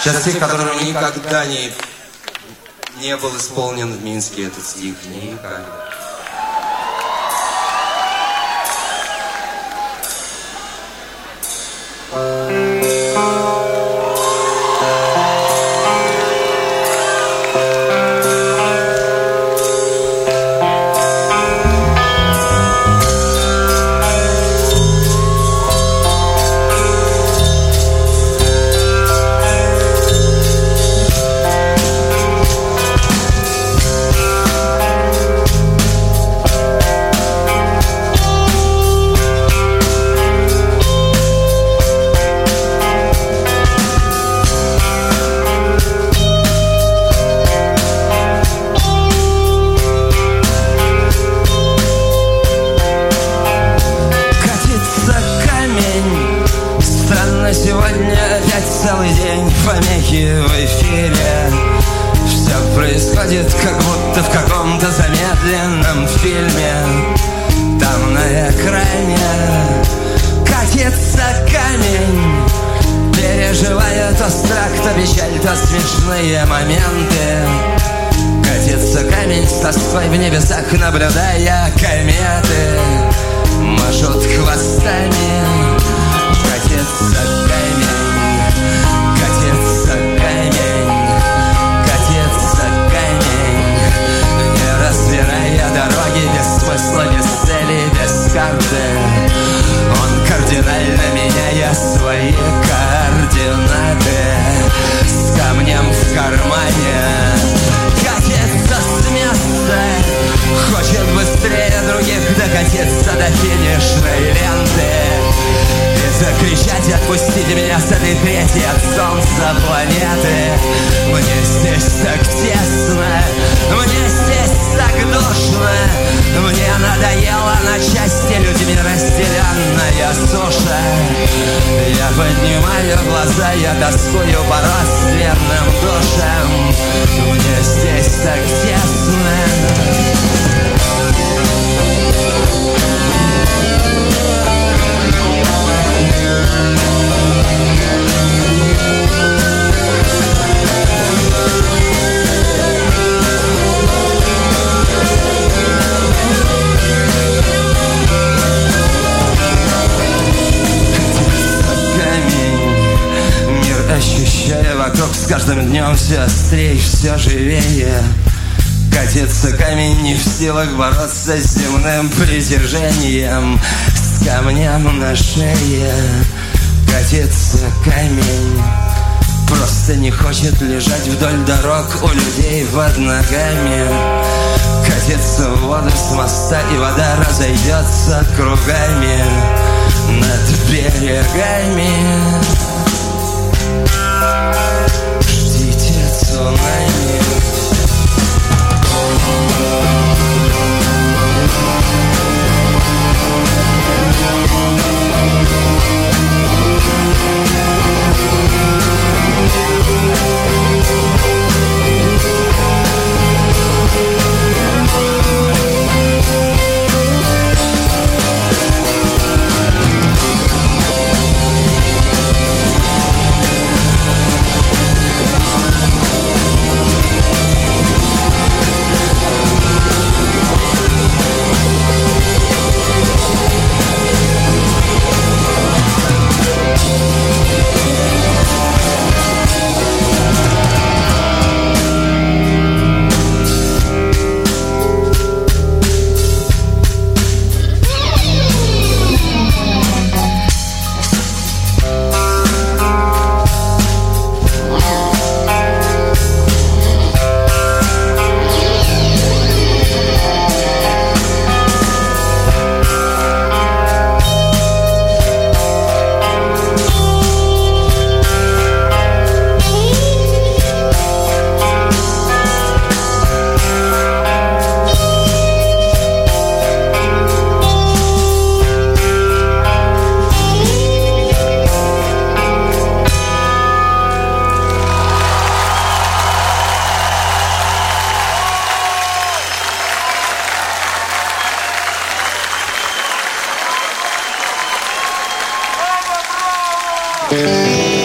Сейчас стих, который никогда не был исполнен в Минске, этот стих. Никогда. Сегодня опять целый день помехи в эфире. Все происходит как будто в каком-то замедленном фильме. Там на экране катится камень, переживая то страх, то печаль, то смешные моменты. Катится камень с тоской в небесах, наблюдая кометы. Машут хвостами. Катится камень, катится камень, катится камень, не разбирая дороги, без смысла, без цели, без карты. Он кардинально меняя свои координаты, с камнем в кармане катится с места, хочет быстрее других докатиться до финишной ленты. Закричать: отпустите меня с этой третьей от солнца планеты. Мне здесь так тесно, мне здесь так душно. Мне надоело на части людьми разделенная суша. Я поднимаю глаза, я тоскую по родственным душам. Мне здесь так тесно. Ощущая вокруг с каждым днем все острее, все живее. Катится камень, не в силах бороться с земным притяжением, с камнем на шее. Катится камень, просто не хочет лежать вдоль дорог у людей под ногами. Катится в воду с моста, и вода разойдется кругами над берегами. Ждите цунами. Bravo!